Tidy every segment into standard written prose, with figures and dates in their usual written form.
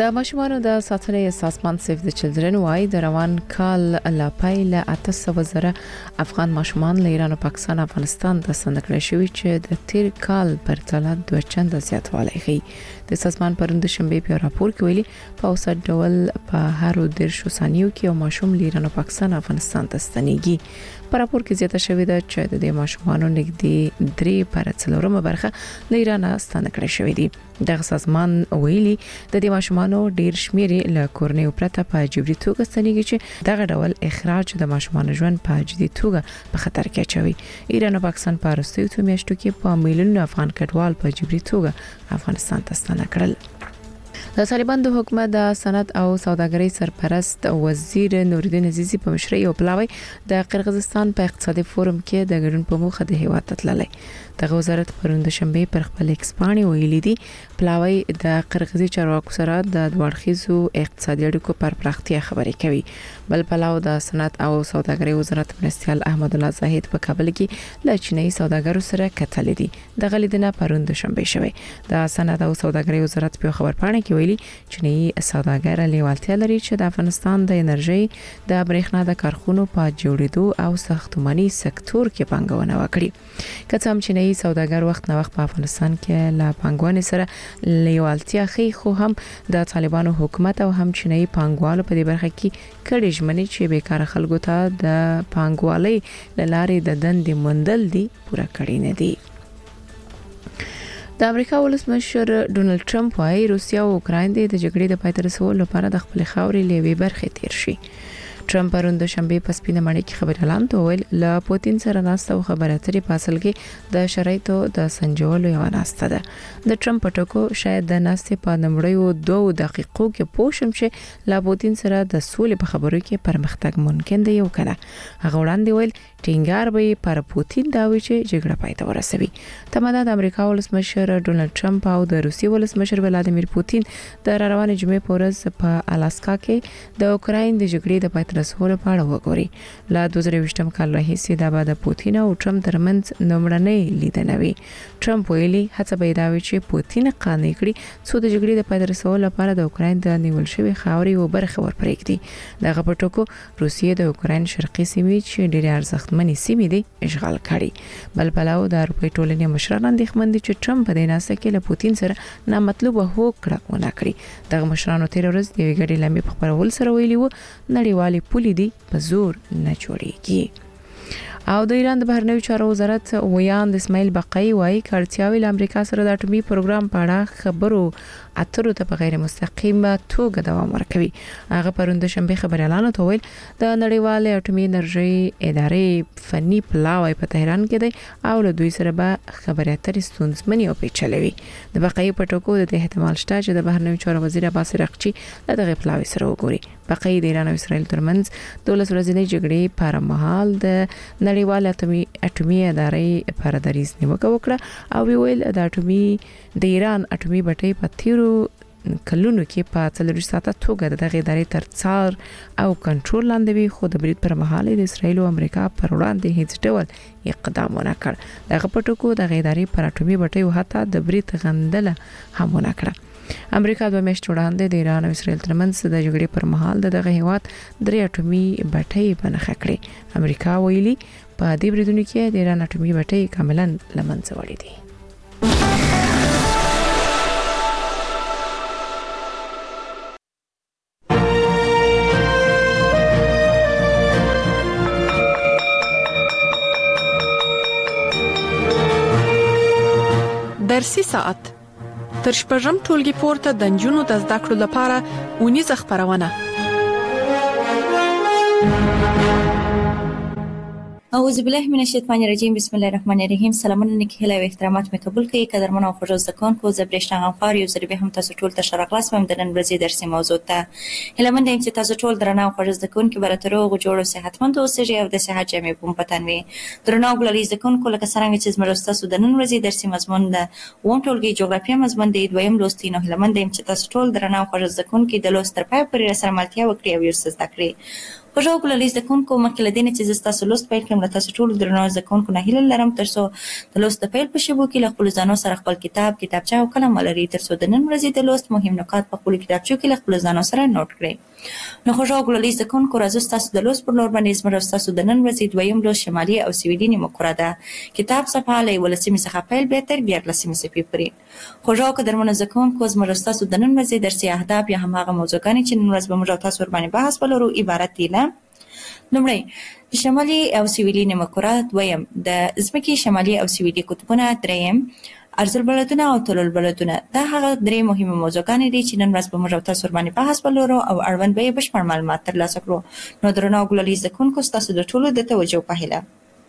د ماشومانو د ساتنې سازمان سیف د چلډرن وايي د روان کال لا پیل 800 زره افغان ماشومان له ایران او پاکستان افغانستان ته ستنکړل شوی چې د تیر کال پر پرتله دوه چنده زیاتوالی ښيي. د سازمان پروند شنبه په راپور کې ویلي په اوسط ډول په هر 10 ثانیو کې یو ماشوم له ایران او پاکستان افغانستان ته ستنېږي. په راپور کې زیاته شوې ده چې د دې ماشومانو نږدې 3/4 برخه له ایران ستنکړل شوې دي. دغه سازمان ویلي د دې ماشومانو ډیر شمیر له کورنۍ پرته په جبري توګه ستنېږي چې دغه ډول اخراج د ماشومانو ژوند په جدي توګه په خطر کې اچوي. ایران او پاکستان په وروستیو 2 میاشتو کې په میلیونونو افغان کډوال په جبري توګه افغانستان ته ستنکړل. د طالبان د حکومت د صنعت او سوداګرۍ سرپرست وزیر نورالدین عزیزی په مشرۍ او پلاوی د قرغیزستان په اقتصادي فورم کې د ګډون په موخه د هیواد ته تللی. دغه وزارت پروند شنبه پر خپل ایکس باندې ویلي دي پلاوی د قرغیزي چارواکو سره د دوړخیزو اقتصادي اړیکو پر پراختیا خبرې کوي. بل پلاو د صنعت او سوداګرۍ وزارت مرستيال احمد الله زاهد په کابل کې له چینایي سوداګرو سره کتل دي. دغه لیدنه پروند شنبه شوه. د صنعت او سوداګرۍ وزارت په خبرپاڼه کې ویلي چینایي سوداګر لیوالتیا لري چې د افغانستان د انرژي د برېښنا د کارخونو په جوړېدو او ساختماني سکتور کې پانګونه وکړي. که څوم چینایي سوداګر وخت نه وخت په افغانستان کې لا پانګونې سره لیوالتیا خي خو هم د طالبانو حکومت او هم چینایي پانګوالو په دې برخه کې کړي ژمنې چې بیکاره خلکو ته د پانګوالۍ لارې د دندې مندل دي پوره کړی نه دي. د امریکا ولسمشر ډونالد ټرمپ وايي روسیا او اوکراین د جګړې د پای ته رسولو لپاره د خپل خاورې لوي برخه تیر شي. ټرمپ پروند شنبه په سپینه مړی کې خبر اعلان ویل له پوتین سره ناسته او خبرې اترې په اصل کې د شرایطو د سنجولو یو ناسته ده. د ټرمپ ټکو شاید د ناسته په نمړیو 2 دقیقو کې پوښم چې لا پوتین سره د سولې په خبرو کې پرمختګ ممکن دی یو کنه. هغه وړاندې ویل ټینګار به پر پوتین دا وی چې جګړه پای ته ورسوي. تماده د امریکا ولسمشر ډونالد ټرمپ او د روسي ولسمشر ولادیمیر پوتین د روانې جمعې په ورځ په الاسکا کې د اوکراین د جګړې د پای ته رسولو په اړه وګوري. لا 2020م کال راهیسې د بعد پوتین او ټرمپ ترمنځ نومړنۍ لیدنه وی. ټرمپ ویلي هڅه به دا وي چې پوتین قانع کړي څو د جګړې د پای ته رسولو لپاره د اوکراین د نیول شوی خاورې او برخه ورپرېږدي. دغه په ټکو روسیې د اوکراین شرقي سیمې چې ډېر ارزښتمنې سیمې دي اشغال کړي. بل پلاو د اروپای ټولنې مشران اندېښمن دي چې ټرمپ په دې ناسته کې له پوتین سره نامطلوبه هوکړه ونه کړي. دغه مشرانو تیر ورځ د یوې ګډې لمبې په خبرول سره ویلي وو نړیوالې پولې دي په زور نه جوړیږي. او د ایران د بهرنیو چارو وزارت ویاند اسماعیل بقای وايي کارتیاوي له امریکا سره د اټومي پروګرام په اړه خبرو اترو ته په غیر مستقیمه توګه دوام ورکوي. هغه پروند شنبه خبر اعلان وکړ د نړیوال اټومي انرژي ادارې فني پلاوی په تهران کې دی او له دوی سره به خبرې اترې ستونزمنې او پیچلې وي. د بقای په ټکو د احتمال شته چې د بهرنیو چارو وزیر عباس رقچی له دغه پلاوی سره وګوري. بقای د ایران او اسرائیل ترمنځ 12 ورځې جګړې پر مهال د نړیوال اټومي ادارې پر دریز نیوکه وکړه او ویل د ایران اټومي بټۍ په تیرو کلونو کې په 4 ساعته توګه دغه ادارې تر څار او کنټرول لاندې وي خو د برید پر مهال د اسرائیل او امریکا پر وړاندې هیڅ ډول اقدام ونه کړ. دغه پټکو د ادارې پر اټومي بټۍ او حتی د برید غندله هم ونه کړه. امریکا 2 میاشتې وړاندې د ایران او اسرائیل ترمنځ د جګړې پر مهال دغه هیواد 3 اټومي بټۍ بنخښه کړې. امریکا ویلي په دې بریدونو کې د ایران اټومي بټۍ کاملا لمنځه وړي دي. درسي ساعت تر شپږم ټولګي پورته د نجونو د زده کړو لپاره اونیزه خبرونه. اعوذ بالله من الشیطان الرجیم بسم الله الرحمن الرحیم. سلامونه نیکی هیله او احترامات مې قبول کړئ قدرمن او خوږ زده کوونکو. زه برېښنا غمخوار یو ځل بیا هم تاسو ټول ته ښه راغلاست وم د نن ورځې درسي موضوع ته. هیله مند یم چې تاسو ټول درنه او خوږ زده کوونکي به راته روغ جوړ او صحتمند اوسئ او د صحت جامې په مو په تن وي. درنه او ګلالي زده کوونکو لکه څرنګه چې زموږ ستاسو د نن ورځې درسي مضمون د اووم ټولګي جغرافیه مضمون دی دویم لوست نو هیله مند یم چې تاسو ټول درنه او خوږ زده کوونکي د لوست تر پایه پورې سره ملتیا وکړئ او یې زده کړئ. خوږو ګلالي زده کوونکو مخکې له دې نه چې زه ستاسو لوست پیل کړم له تاسو ټولو درنو زده کوونکو نه هیله لرم تر څو د لوست د پیل په شیبو کې له خپلو ځانو سره خپل کتاب کتابچه او قلم ولرئ تر څو د نن ورځې د لوست مهم نکات په خپلو کتابچو کې له خپلو ځانو سره نوټ کړئ. نو خوږو ګلالي زده کوونکو راځو ستاسو د لوست پر لور باندې زموږ او ستاسو د نن ورځې دویم لوست شمالي او سویلي نیمهکره ده. کتاب صفحه له 11 څخه پیل بیا تر 14 صفحې پورې. خوږو قدرمنو زده کوونکو زموږ او ستاسو د نن ورځې درسي اهداف یا هماغه موضوعګانې چې نن ورځ به موږ او تاسو ورباندې بحث ولرو عبارت دي له لومړی شمالي او سویلي نیمهکره، دویم د ځمکې شمالي او سویلي قطبونه، دریم ارزالبلدونه او طولالبلدونه. دا هغه درې مهمه موضوعګانې دي چې نن ورځ به موږ او تاسو ورباندې بحث ولرو او اړوند به یې بشپړ معلومات ترلاسه کړو. نو درنو ګلالي زده کوونکو ستاسو د ټولو د توجه په هیله.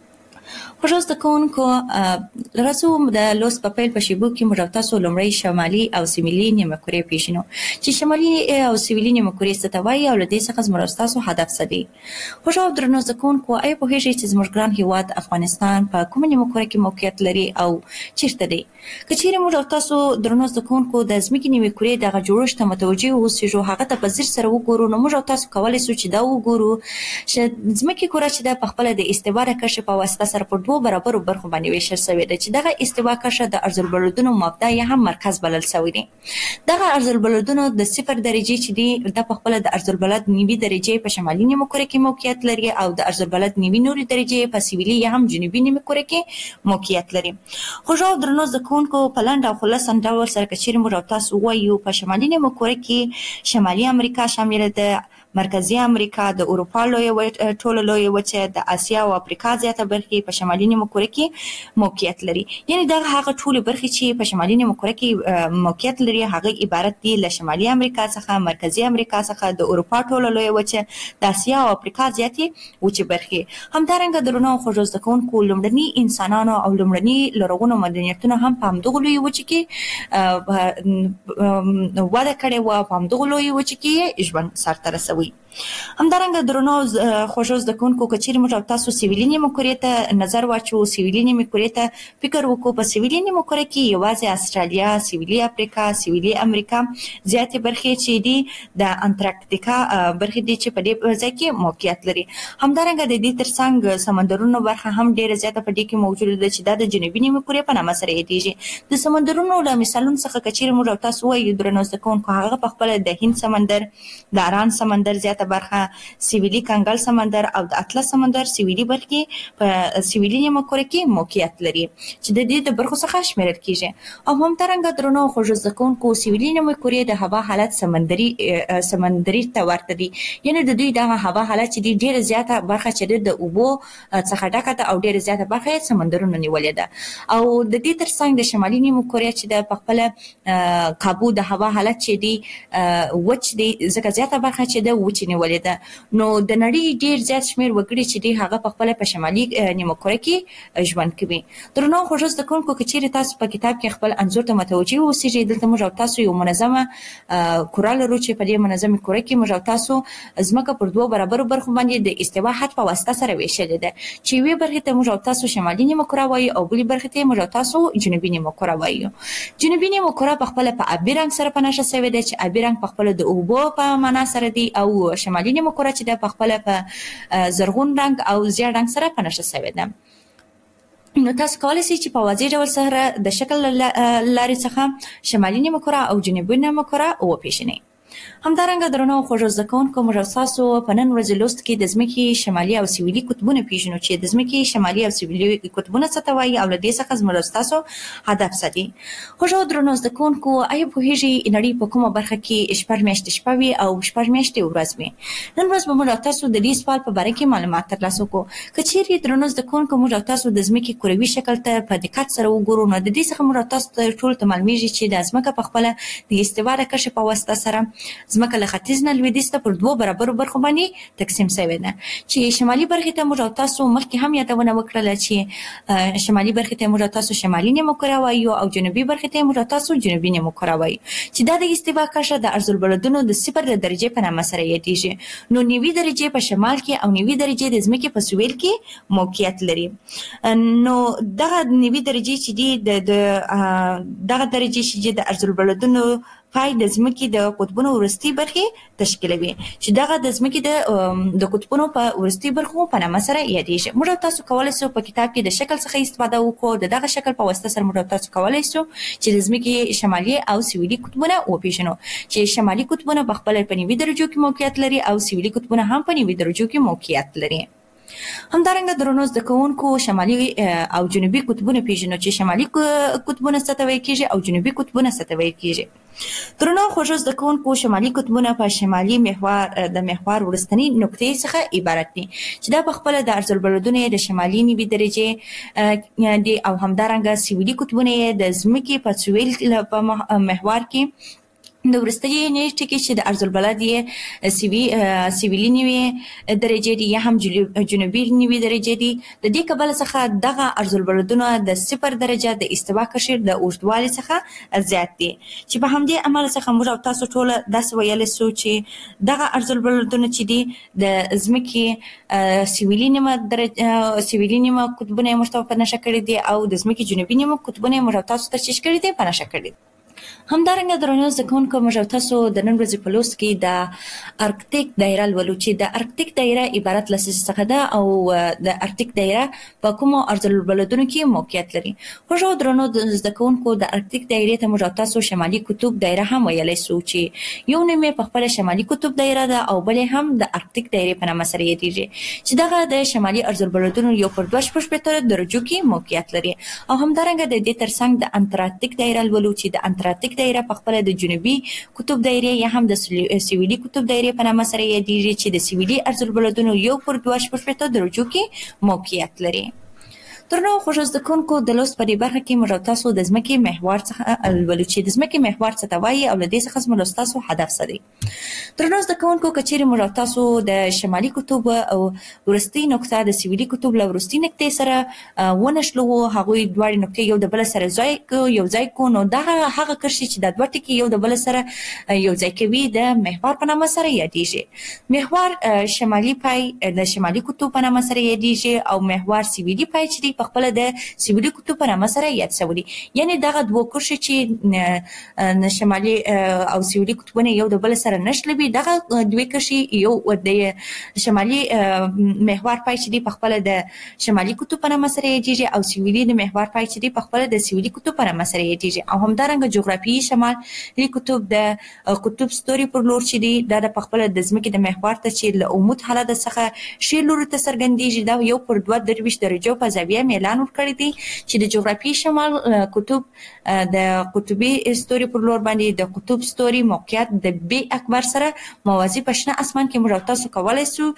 خوږو زده کوونکو راځو د لوست په پیل په شیبو کې موږ او تاسو لومړی شمالي او سویلي نیمهکرې پیژنو چې شمالي او سویلي نیمهکرې څه ته وایي او له دې څخه زموږ او ستاسو هدف څه دی. خوږو درنو زده کوونکو آیا پوهېږئ چې زموږ ګران هېواد افغانستان په کومه نیمهکره کې موقعیت لري او چیرته دی؟ که چیرې موږ او تاسو درنو زده کوونکو د ځمکې نیمهکرې دغه جوړښت ته متوجه اوسېږو، هغه ته په ځیر سره وګورو، نو موږ او تاسو کولی شو چې دا وګورو چې ځمکې کره چې ده په خپله د استوا د کرښې په واسطه سره په دوو برابرو برخو باندې ویشل شوې ده چې دغه استوا کرښه د ارزالبلدونو مبدا یا هم مرکز بلل شوی دی. دغه ارزالبلدونو د 0 درجې چې دي دا په خپله د ارزالبلد نیوي درجې په شمالي نیمهکره کې موقعیت لري او د ارزالبلد نیوي نورې درجې په سویلي یا هم جنوبي نیمهکره کې موقعیت لري. خوږو درنو زده کوونکو په لنډ او خلاصه ډول سره که چیرې موږ او تاسو ووایو په شمالي نیمهکره کې شمالي امریکا شامله ده، مرکزي امریکا، د اروپا ټوله لویه وچه، د اسیا او افریقا زیاته برخې په شمالي نیمهکره کې موقعیت لري. یعنې دغه هغه ټولې برخې چې په شمالي نیمهکره کې موقعیت لري هغه عبارت دي له شمالي امریکا څخه، مرکزي امریکا څخه، د اروپا ټوله لویه وچه، د اسیا او افریقا زیاتې وچې برخې. همدارنګه درنو خوږو زده کوونکو لومړني انسانانو او لومړني لرغونو مدنیتونو هم په همدغو لویو وچې کې وده کړې وه، په همدغو لویو وچې کې ژوند سرته رسوي. همدارنګه درنو خوږو زده کوونکو که چیرې موږ او تاسو سویلي نیمهکرې ته نظر واچوو، سویلي نیمهکرې ته فکر وکړو، په سویلي نیمهکره کې یوازې استرالیا، سویلي افریقا، سویلي امریکا زیاتې برخې چې دي د انټارکټیکا برخې دي چې په دې ځای کې موقعیت لري. همدارنګه د دې ترڅنګ سمندرونو برخه هم ډېره زیاته په دې کې موجوده ده چې دا د جنوبي نیمهکرې په نامه سره یادېږي. د سمندرونو له مثالونو څخه که چیرې موږ او تاسو ووایو درنو زده کوونکو هغه په خپله د هند سمندر، د اران سمندر زیاته برخه، سویلي کنګل سمندر او د اطلس سمندر سویلي برخې په سویلي نیمهکره کې موقعیت لري چې د دې د برخو څخه شمیرل کیږي. او همدارنګه درنو خوږو زده کوونکو سویلي نیمهکرې د هوا حالت سمندري ته ورته دي، یعنې د دوی دغه هوا حالت چې دی ډېره زیاته برخه چې د اوبو څخه ډکه ده او ډېره زیاته برخه یې سمندرونو نیولې ده. او د دې ترڅنګ د شمالي نیمهکرې چې د په خپله کابو د هوا حالت چې دی وچ دی، ځکه زیاته برخه چې د وچې نیولې ده. نو د نړۍ ډېر زیات شمېر وګړي چې دی هغه په خپله په شمالي نیمهکره کې ژوند کوي. درنو خوږو زده کوونکو که چیرې تاسو په کتاب کې خپل انځور ته متوجه اوسېږئ، دلته موږ او تاسو یو منظمه کره لرو چې په دې منظمې کره کې موږ او تاسو ځمکه پر دوو برابرو برخو باندې د استوا خط په واسطه سره ویشلې ده چې یوې برخې ته موږ او تاسو شمالي نیمهکره وایو او بلې برخې ته موږ او تاسو جنوبي نیمهکره وایو. جنوبي نیمهکره په خپله په آبي رنګ سره په نښه شوې ده چې آبي رنګ په خپله د اوبو په معنا سره دی او شمالي نیمهکره چې ده په خپله په زرغون رنګ او زیړ رنګ سره په نښه شوې ده. نو تاسو کولی شئ چې په واضح ډول سره د شکل لارې څخه شمالي نیمهکره او جنوبي نیمهکره وپېژنئ. همدارنګه درنو خوږو زده کوونکو موږ ستاسو په نن ورځې لوست کې د ځمکې شمالي او سویلي قطبونه پیژنو چې د ځمکې شمالي او سویلي قطبونه څه ته وایي او له دې څخه زموږ ستاسو هدف څه دی. خوږو درنو زده کوونکو آیا پوهېږئ نړۍ په کومه برخه کې شپږ میاشتې شپه وي او شپږ میاشتې ورځ وي؟ نن ورځ به موږ تاسو د دې سوال په باره کې معلومات ترلاسه کړو. که چیرې درنو زده کوونکو موږ تاسو د ځمکې کروي شکل ته په دقت سره وګورو نو د دې څخه موږ تاسو ته ټول ته معلومیږي چې د ځمکه په خپله د استوا د کرښې په واسطه سره ځمکه له ختیځ نه لویدیځ ته پر دوو برابرو برخو باندې تقسیم شوې ده چې شمالي برخې ته موږ تاسو مخکې هم یادونه وکړله چې شمالي برخې ته موږ تاسو شمالي نیمهکره وایو او جنوبي برخې ته موږ تاسو جنوبي نیمهکره وایو چې دا د استوا کرښه د ارزالبلدونو د 0 درجې په نامه سره یادېږي. نو 90 درجې په شمال کې او 90 درجې د ځمکې په سویل کې موقعیت لري. نو دغه 90 درجې چې دي دغه درجې چې د ارزالبلدونو پای د ځمکې د قطبونو وروستي برخې تشکیلوي چې دغه د ځمکې د قطبونو په وروستي برخو په نامه سره یادېږي. موږ تاسو کولی شو په کتاب کې د شکل څخه استفاده وکړو. دغه شکل په واسطه سره موږ تاسو کولی شو چې د ځمکې شمالي او سویلي قطبونه وپیژنو چې شمالي قطبونه په خپل په نیوي درجو کې موقعیت لري او سویلي قطبونه هم په نیوي درجو کې موقعیت لري. همدارنګه درنو زده کوونکو شمالي او جنوبي قطبونه پیژنو چې شمالي قطبونه څه ته ویل کیږي او جنوبي قطبونه څه ته ویل کیږي. درنو خوږو زده کوونکو شمالي قطبونه په شمالي محور د محور ورستنی نقطې څخه عبارت دي چې دا په خپل د ارض البلدونه د شمالي نیوي درجه دي او همدارنګه سویلي قطبونه د ځمکې په سویل په محور کې د ورستۍ نیټه کې چې د ارض البلد یې سویلي نیوي درجه دي یا هم جنوبي نیوي درجه دي. د دې کبل څخه دغه ارض البلدونه د 0 درجه د استوا قشر د اوږدوالي څخه زیات دي چې په همدې عمل څخه موږ تاسو ټول داسې ویل سو چې دغه ارض البلدونه چې دي د ځمکې سویلي نیمه درجه سویلي نیمه قطبونه مرتبط په نشه کړی دي او د ځمکې جنوبي نیمه قطبونه مرتبط تاسو تشخیص کړی دي په نشه کړی دي. همدارنګه درنو زده کوونکو موږ تاسو د نن ورځې په لوست کې د ارکټیک دایره لولو چې د ارکټیک دایره عبارت له څه څخه ده او د ارکټیک دایره په کومو ارض البلدونو کې موقعیت لري. خو درنو زده کوونکو د ارکټیک دایره ته موږ تاسو شمالي قطب دایره هم ویلای شو چې یو نیمه په خپل شمالي قطب دایره ده او بل هم د ارکټیک دایره په نامه سره یادېږي چې دغه د شمالي ارض البلدونو یو پر 2.5 درجو کې موقعیت لري. او همدارنګه د دې ترڅنګ د انټارکټیک دایره لولو چې د انټارکټیک دایره په خپل د جنوبي قطب دایره یا هم د سویلي قطب دایره په نامه سره یادېږي چې د سویلي ارض البلدونو یو پر 2.5 درجو کې موقعیت لري. درنو خوږو زده کوونکو د لوست په دې برخه کې موږ تاسو د ځمکې محور څخه لولو چې د ځمکې محور څه ته وایي او له دې څخه زموږ تاسو هدف څه دی. درنو زده کوونکو کچېرې موږ تاسو د شمالي قطب او ورستۍ نقطه د سویلي قطب له ورستۍ نقطې سره ونښلو هغوی دواړې نقطې یو د بل سره یو ځای کو نو دغه هغه کرښې چې د دوه ټکي یو د بل سره یو ځای کوي د محور په نامه سره یادېږي. محور شمالي پای د شمالي قطب په نامه سره یادېږي او محور سویلي پای چې په خپل د سویلي قطب په نامه سره یاد شوی. یعنی دغه دوه کرښې چې شمالي او سویلي قطبونه یو د بل سره نښلوي دغه دوه کرښې یو د شمالي محور پای چې په خپل د شمالي قطب په نامه سره یادېږي او سویلي د محور پای چې په خپل د سویلي قطب په نامه سره یادېږي. او همدارنګه جغرافیایي شمالي قطب د قطب ستوري پر لور چې دی دا د خپل د ځمکې د محور ته چې له عمود حالت څخه ښي لوري ته څرګندېږي دا یو پر 2.23 درجو په زاویه اعلان ورکړی دی چې د جغرافیایي شمال قطب د قطبي ستوري پر لور باندې د قطب ستوري موقعیت د بي اکبر سره موازي په شنه اسمان کې موږ تاسو کولی شو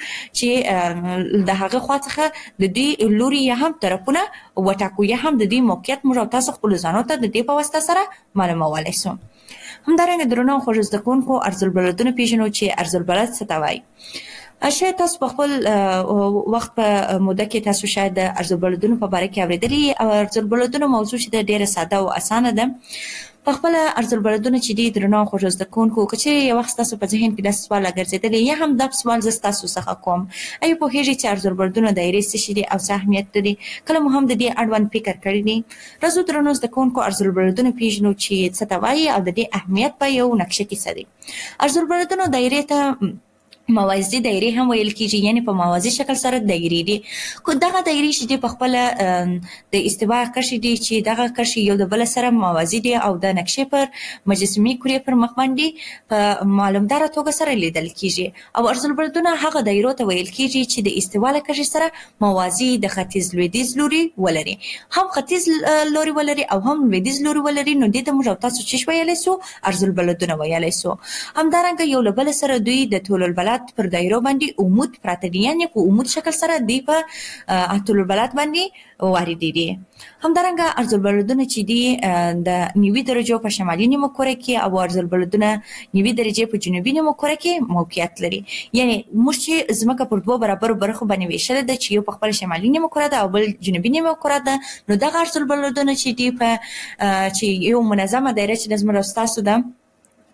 چې د هغه خوا څخه د دې لوري یا هم طرفونه وټاکو یا هم د دې موقعیت موږ تاسو خپل ځانو ته د دې په واسطه سره معلومولای شو. همدارنګه درنو خوږو زده کوونکو ارض البلدونه پیژنو چې ارض البلد څه ته وایي. شاید تاسو په خپل وخت په موده کې تاسو شاید د ارض البلدونو په باره کې اوریدلی او ارض البلدونو موضوع چې ډیره ساده او اسانه ده. په خپل ارض البلدونه چې دي درنو خوږو زده کوونکو کچې یو وخت تاسو په ذهن کې د سوال ګرځېدلی یا هم د سوال زه تاسو څخه کوم اي په هیڅ چې ارض البلدونه دایره څه شي او څه اهمیت لري کله مو هم د دې اړوند فکر کړی دی. راځو درنو زده کوونکو ارض البلدونه پیژنو چې څه ته وایي او د دې اهمیت په یو نقشه کې څه دی. ارض البلدونه دایره ته موازي دایره هم ویل کیږي یعنی په موازي شکل سره دایره دي. کو دغه دایره چې په خپل د استوا قشر دي چې دغه قشر یو د بل سره موازي دي او د نقشې پر مجسمي کورې پر مخ باندې په معلومدار توګه سره لیدل کیږي. او ارض البلدونه هغه دایره ته ویل کیږي چې د استوا له قشر سره موازي د ختیځ لویدیځ لوري ولري هم ختیځ لوري ولري او هم لویدیځ لوري ولري نو د دې موږ تاسو چې ویلای سو ارض البلدونه ویلای سو. همدارنګه یو له بل سره دوی د طول البلد پر دایره باندې عمود پراته دي یعنی په عمود شکل سره دی په طول البلد باندې وارد دي. همدارنګه ارض البلدونه چې دي د نیوي درجو په شمالي نیمه کره کې او ارض البلدونه نیوي درجه په جنوبي نیمه کره کې موقعیت لري. یعنی موږ چې ځمکه پر دوه برابر برخو باندې ویشل ده چې یو په خپل شمالي نیمه کره ده او بل جنوبي نیمه کره ده نو دغه ارض البلدونه چې دي په چې یو منظمه دایره چې د زموږ تاسو ده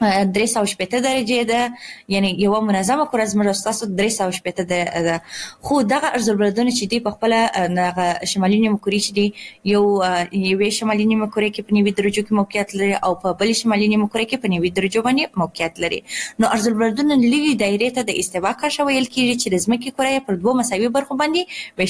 380 درجه ده، یعنی یو منظمه کره زموږ تاسو 380 ده. خو دغه ارض البلدونه چې دی په خپل دغه شمالي نیمه کورې چې دی یو شمالي نیمه کورې کې په 90 درجو کې موقعیت لري او په بل شمالي نیمه کورې کې په 90 درجو باندې موقعیت لري. نو ارض البلدونه لوی دایره ته د استوا کښه ویل کیږي چې د ځمکې کره پر دوه مساوي برخو باندې